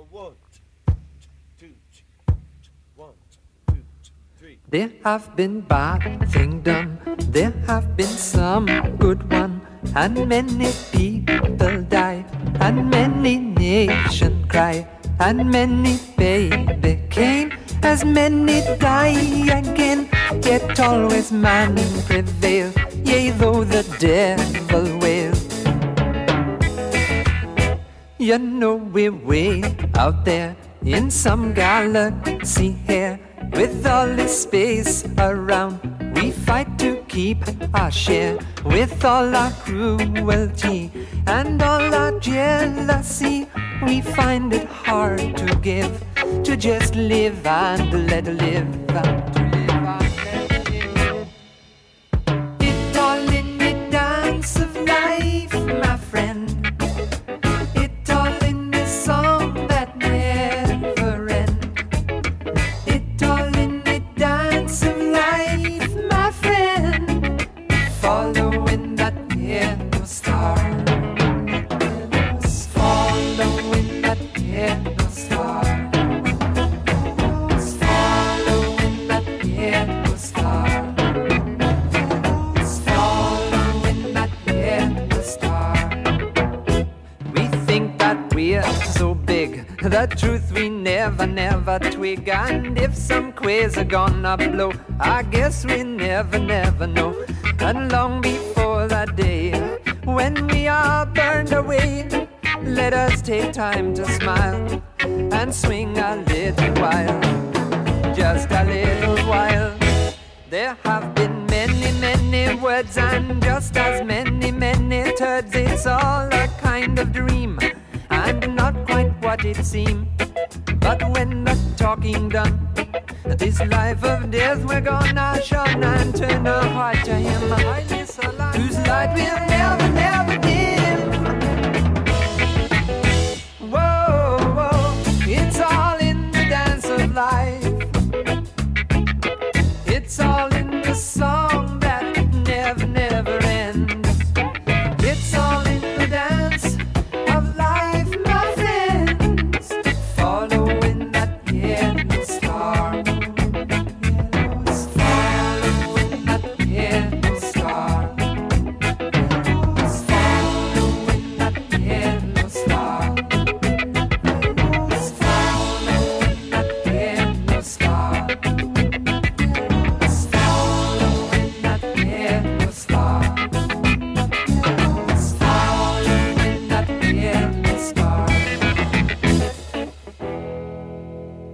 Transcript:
1, 2, 1, 2, 3. There have been bad things done, there have been some good one, and many people die, and many nations cry, and many baby came, as many die again. Yet always man prevail, yea though the devil wail. You know we're way out there in some galaxy here, with all this space around. We fight to keep our share, with all our cruelty and all our jealousy. We find it hard to give, to just live and let live, and to live and let live. It all in the dance of life, my friend. It all in the song that never ends. It all in the dance of life, my friend. Following that yellow star. Following that yellow star. Following that yellow star. Following that yellow star. We think that we're so big, the truth we never twig. And if some quasar gonna blow, I guess we never know. And long before that day when we are burned away, let us take time to smile and swing a little while, just a little while. There have been many words and just as many turds. It's all a kind of dream and not quite what it seemed. But when the talking done, this life of death we're gonna shun and turn our heart to him, whose light will never dim.